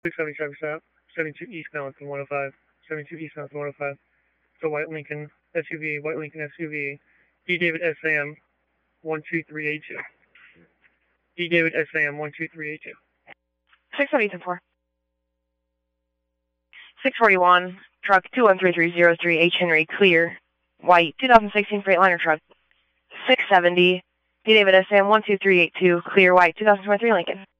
670 traffic stop, 72 eastbound from 105, 72 eastbound from 105. So white Lincoln SUV, D. David SAM 12382. D. David SAM 12382. 670-4. 641, truck 213303, H. Henry, clear. White, 2016 Freightliner truck. 670, D. David SM 12382, clear. White, 2023 Lincoln.